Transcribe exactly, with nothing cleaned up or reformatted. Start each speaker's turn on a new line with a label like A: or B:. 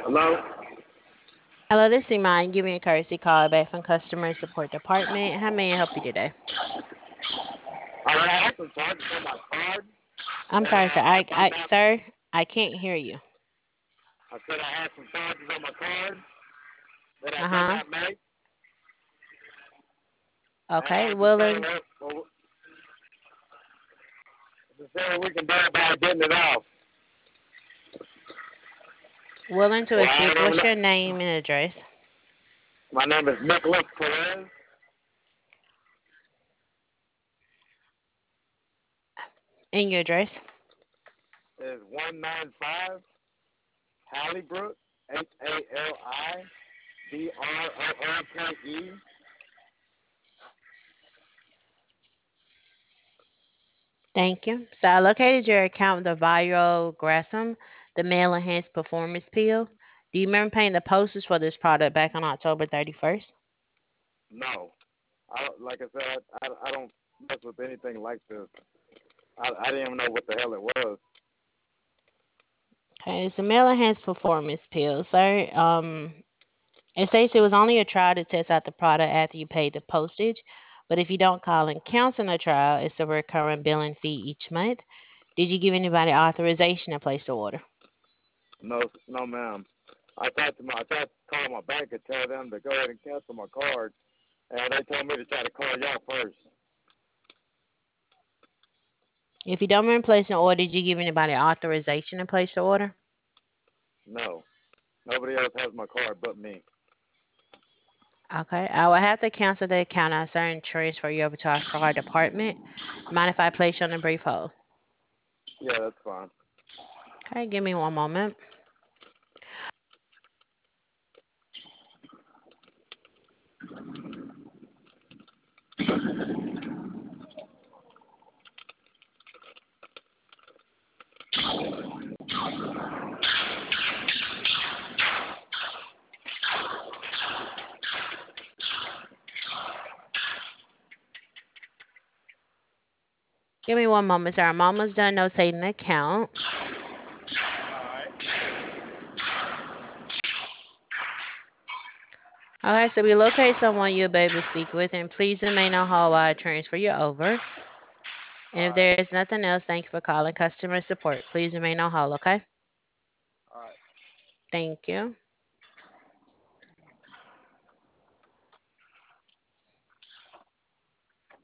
A: Hello?
B: Hello, this is Iman. Giving a courtesy call back from customer support department. How may I help you today?
A: All right, I have some charges on my card
B: I'm
A: that
B: sorry, sir.
A: uh, I
B: I,
A: found
B: I,
A: out.
B: sir, I can't hear you.
A: I said I had some charges on my card that I
B: Uh
A: did
B: huh.
A: not make. And I
B: Okay,
A: was just saying,
B: willing,
A: well, well, just saying we can do about getting it off.
B: willing to
A: Well, I
B: assist.
A: don't
B: What's
A: know.
B: your name and address?
A: My name is Nicholas Perez.
B: And your address?
A: It's one ninety-five Hallibrook, H A L I B R O O K E.
B: Thank you. So I located your account with the viral Grassum, the male enhanced performance pill. Do you remember paying the postage for this product back on October thirty-first?
A: No. I, like I said, I, I don't mess with anything like this. I, I didn't even know what the hell it was.
B: Okay, it's a male enhanced performance pill, sir. Um, It states it was only a trial to test out the product after you paid the postage. But if you don't call and cancel the trial, it's a recurring billing fee each month. Did you give anybody authorization to place the order?
A: No, no, ma'am. I tried to my, I tried to call my bank and tell them to go ahead and cancel my card, and they told me to try to call y'all first.
B: If you don't remember placing the order, did you give anybody authorization to place the order?
A: No, nobody else has my card but me.
B: Okay, I will have to cancel the account I and transfer you over to our fraud department. Mind if I place you on a brief hold?
A: Yeah, that's fine.
B: Okay, give me one moment. Give me one moment, sir. I'm almost done notating the account. Okay, so we locate someone you'll be able to speak with, and please remain on hold while I transfer you over. And if there is nothing else, thank you for calling customer support. Please remain on hold, okay?
A: All right.
B: Thank you.